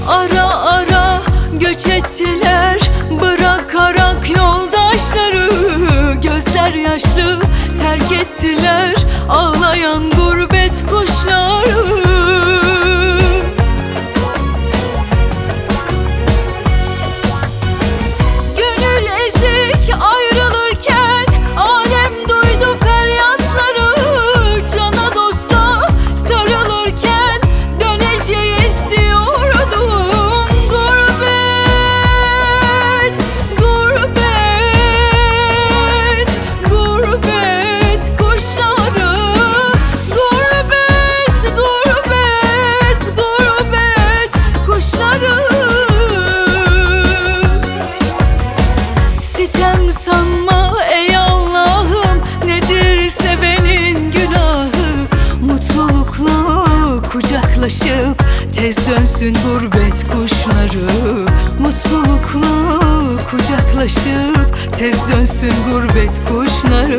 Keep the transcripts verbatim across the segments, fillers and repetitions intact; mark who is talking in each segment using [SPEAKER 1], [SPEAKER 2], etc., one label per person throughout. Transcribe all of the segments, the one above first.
[SPEAKER 1] Ara ara göç ettiler, bırakarak yoldaşları. Gözler yaşlı terk ettiler ağlayan gurbet kuşları. Gönül ezik ayrılırken alem duydu feryatları. Cana dosta sarılırken döneceğiz diyordum. Gurbet, gurbet, gurbet kuşları. Gurbet, gurbet, gurbet kuşları. Sitem sanma ey Allah'ım, nedir sevenin günahı. Mutlulukla kucaklaşıp tez dönsün gurbet kuşları. Mutlulukla kucaklaşıp tez dönsün gurbet kuşları.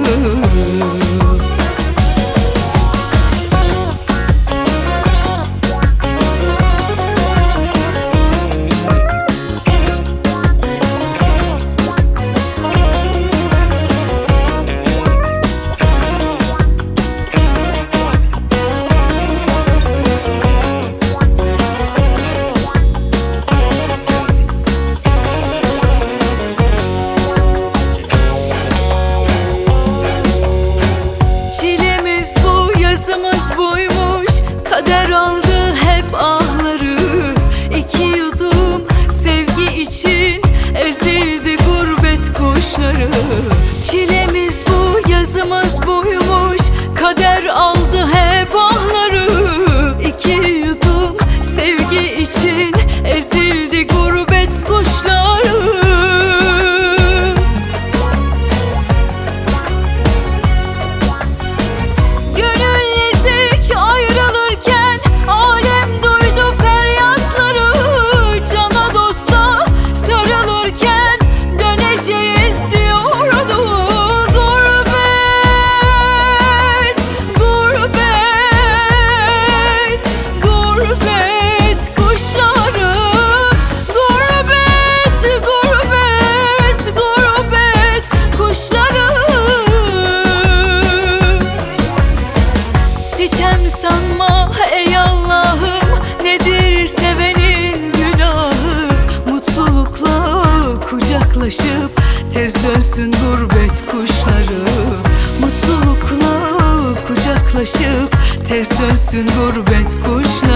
[SPEAKER 1] Buymuş, kader aldı hep ahları. İki yudum sevgi için ezildi gurbet kuşları. Çilemiz bu, yazımız buymuş, kader aldı hep ahları. İki yudum sevgi için ezildi gurbet kuşları. Sitem sanma ey Allah'ım, nedir sevenin günahı. Mutlulukla kucaklaşıp tez dönsün gurbet kuşları. Mutlulukla kucaklaşıp tez dönsün gurbet kuşları.